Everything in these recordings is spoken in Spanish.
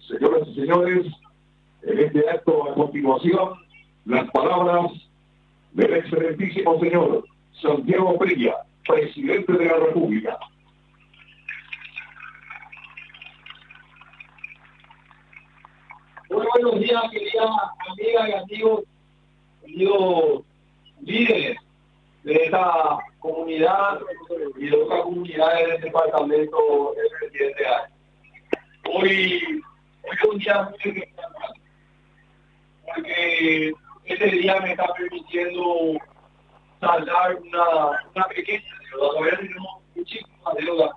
Señoras y señores, en este acto a continuación, las palabras del excelentísimo señor Santiago Peña, presidente de la República. Muy buenos días, queridas amigas y amigos líderes de esta comunidad y de otras comunidades del departamento del presidente Arias. Hoy es un día muy especial, porque este día me está permitiendo saldar una pequeña deuda. Todavía tenemos muchísimas deudas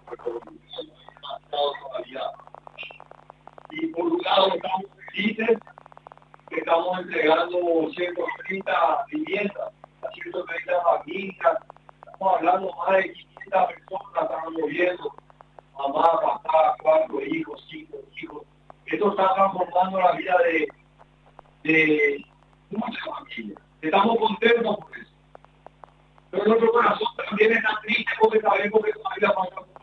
todavía. Y por un lado estamos felices que estamos entregando 130 viviendas a 130 familias. Estamos hablando más de 500 personas, están moviendo, mamá, papá, 4 hijos, 5 hijos. Esto está transformando la vida de muchas familias. Estamos contentos por eso. Pero nuestro corazón también está triste porque sabemos que todavía falta mucho.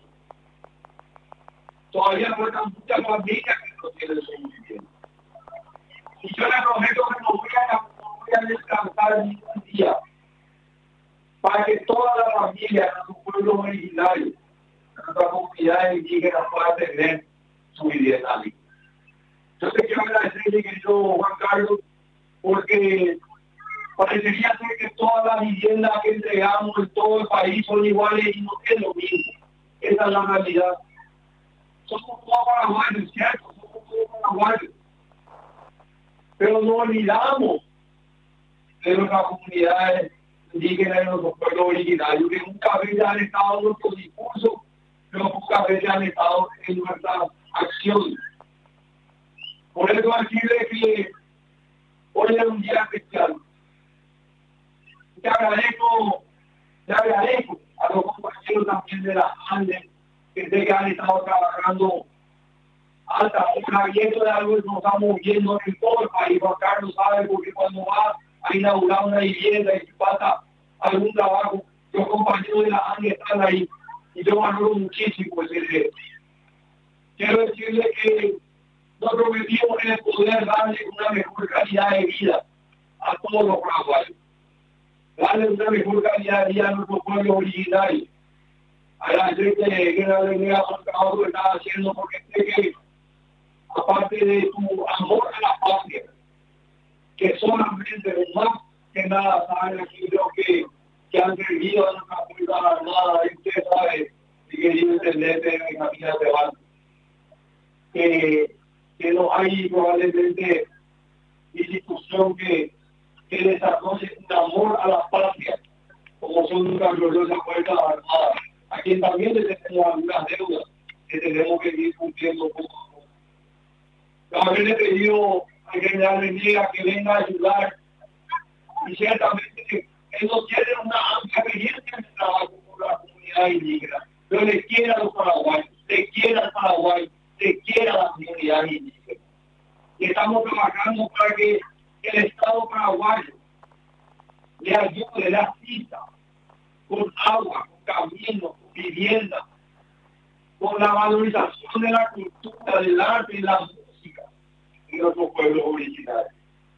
Todavía faltan muchas familias que no tienen su vivienda. Y yo les prometo que no voy a descansar ningún día para que toda la familia de nuestros pueblos originarios, de nuestras comunidades indígenas puedan tener su vivienda. Yo te quiero agradecer, mi querido Juan Carlos, porque parecería ser que todas las viviendas que entregamos en todo el país son iguales y no es lo mismo. Esa es la realidad. Somos todos paraguayos, ¿cierto? Somos todos paraguayos. Pero no olvidamos de nuestras comunidades indígenas y de nuestros pueblos originarios, que nunca veces han estado en nuestro discurso, pero pocas veces han estado en nuestras acciones. Por eso decirle que hoy es un día especial. Te agradezco a los compañeros también de la ANDE, que sé que han estado trabajando alta hora, y esto de algo que nos estamos viendo en todo el país. Juan Carlos sabe, porque cuando va a inaugurar una vivienda y pasa algún trabajo, los compañeros de la ANDE están ahí, y yo valoro muchísimo ese gesto. Quiero decirle que nosotros objetivo es poder darle una mejor calidad de vida a todos los paraguayos, darle una mejor calidad de vida a nuestros pueblos originarios. Agradecer que la alegría por el trabajo que estás haciendo, porque sé que, aparte de tu amor a la patria, que solamente más que nada saben aquí los que han servido a nuestra Fuerza Armada, y usted sabe, y querido intendente de mi familia que no hay probablemente institución que desarrolle un amor a la patria, como son nuestras gloriosas Fuerzas Armadas, a quien también le tenemos algunas deudas que tenemos que ir cumpliendo poco a poco. También le he pedido al general Venegas que venga a ayudar, y ciertamente que él no tiene una amplia experiencia en el trabajo con la comunidad indígena, pero le quiere a los paraguayos, le quiere al Paraguay, le quiere a la comunidad indígena. Y estamos trabajando para que el Estado paraguayo le ayude, le asista con agua, con caminos, con vivienda, con la valorización de la cultura, del arte y la música de nuestros pueblos originarios.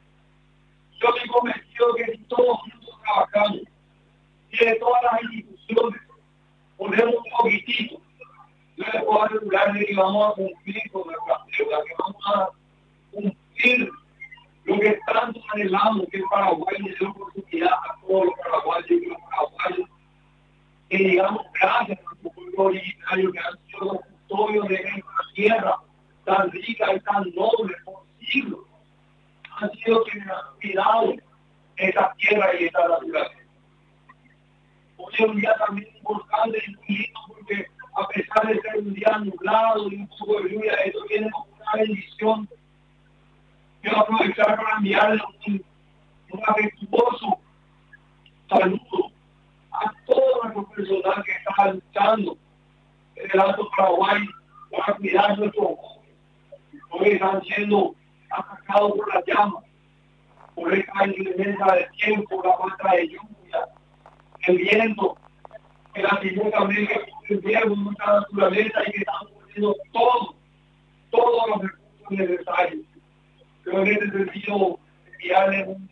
Yo estoy convencido que si todos juntos trabajamos y de todas las instituciones ponemos un poquitito, yo les puedo asegurar que vamos a cumplir con nuestras deudas, que vamos a cumplir lo que tanto anhelamos, que el Paraguay le dé oportunidad a todos los paraguayos y los paraguayos, que digamos gracias a nuestro pueblo originario, que han sido los custodios de nuestra tierra tan rica y tan noble por siglos, han sido quienes han cuidado esta tierra y esta naturaleza. Hoy es un día también importante y muy lindo, porque a pesar de ser un día nublado y un poco de lluvia, esto tiene una bendición. Quiero aprovechar para enviarle un afectuoso saludo a todo nuestro personal que está luchando en el Alto Paraguay para cuidar nuestros jóvenes. Hoy están siendo atacados por las llamas, por esta inclemencia del tiempo, la falta de lluvia, el viento, que lastimosamente el invierno, nuestra naturaleza, y que estamos poniendo todos los recursos necesario. Pero en ese sentido, enviarle un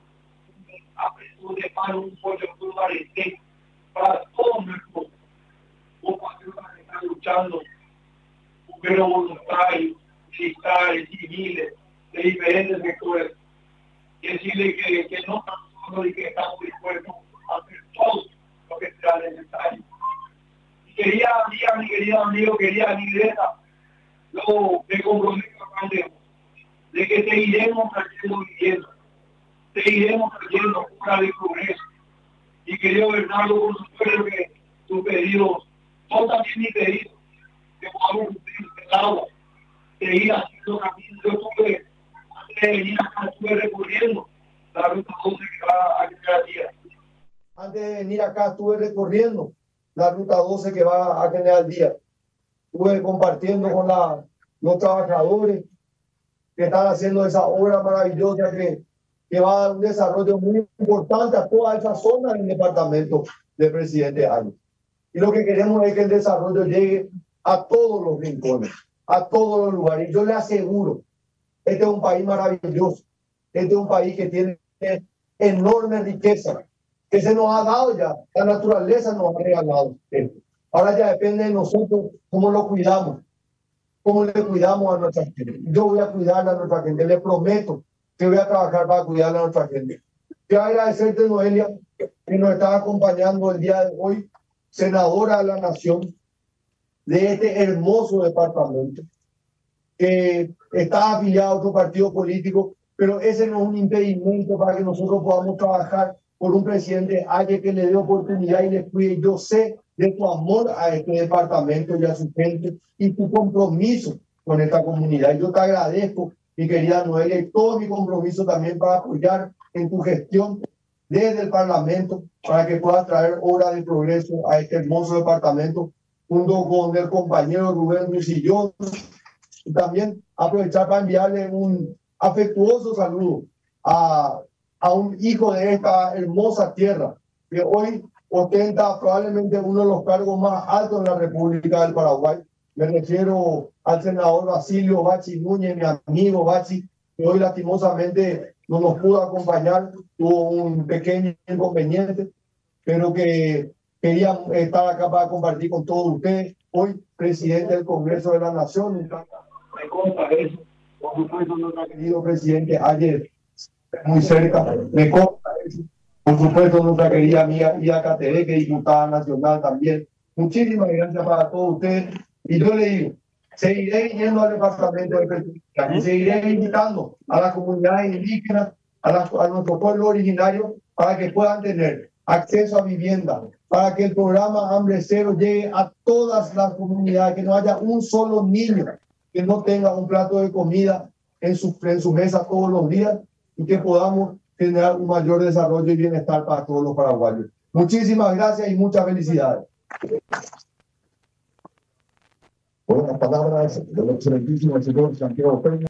aprecio de mano, un pollo para todos nuestros compatriotas que están luchando, bomberos voluntarios, militares, civiles, de diferentes sectores, y decirle que no estamos solos y que estamos dispuestos a hacer todo lo que sea necesario. Y quería, mi querido amigo, querida lideresa, yo me comprometo de que seguiremos trayendo vivienda, seguiremos trayendo cura de progreso. Y querido Bernardo, por supuesto que tus pedidos son también mis pedidos, que podamos cumplir el agua, seguir haciendo caminos. Yo tuve, antes de venir acá, estuve recorriendo la ruta 12 que va a General Díaz. Antes de venir acá estuve recorriendo la ruta 12 que va a General Díaz. Estuve compartiendo con los trabajadores que están haciendo esa obra maravillosa que va a dar un desarrollo muy importante a toda esa zona del departamento del presidente Áñez. Y lo que queremos es que el desarrollo llegue a todos los rincones, a todos los lugares. Y yo le aseguro, este es un país maravilloso, este es un país que tiene enorme riqueza, que se nos ha dado ya, la naturaleza nos ha regalado esto. Ahora ya depende de nosotros cómo lo cuidamos, cómo le cuidamos a nuestra gente. Yo voy a cuidar a nuestra gente, le prometo que voy a trabajar para cuidar a nuestra gente. Quiero agradecerte, Noelia, que nos está acompañando el día de hoy, senadora de la Nación, de este hermoso departamento, que está afiliado a otro partido político, pero ese no es un impedimento para que nosotros podamos trabajar por un presidente Áñez que le dé oportunidad y le cuide. Yo sé de tu amor a este departamento y a su gente y tu compromiso con esta comunidad. Yo te agradezco, mi querida Noelia, y todo mi compromiso también para apoyar en tu gestión desde el Parlamento para que puedas traer obras de progreso a este hermoso departamento junto con el compañero Rubén Lucillón. Y también aprovechar para enviarle un afectuoso saludo a un hijo de esta hermosa tierra que hoy ostenta probablemente uno de los cargos más altos en la República del Paraguay. Me refiero al senador Basilio Bachi Núñez, mi amigo Bachi, que hoy lastimosamente no nos pudo acompañar, tuvo un pequeño inconveniente, pero que quería estar acá para compartir con todos ustedes. Hoy, presidente del Congreso de la Nación, me consta eso, por supuesto, nuestro querido presidente ayer, muy cerca, me consta eso. Por supuesto, nuestra querida amiga Ida Catedé, que es diputada nacional también. Muchísimas gracias para todos ustedes. Y yo le digo, seguiré yendo al departamento de Presidencia y seguiré invitando a las comunidades indígenas, a nuestro pueblo originario, para que puedan tener acceso a vivienda, para que el programa Hambre Cero llegue a todas las comunidades, que no haya un solo niño que no tenga un plato de comida en su mesa todos los días y que podamos generar un mayor desarrollo y bienestar para todos los paraguayos. Muchísimas gracias y muchas felicidades. Buenas palabras del excelentísimo señor Santiago Peña.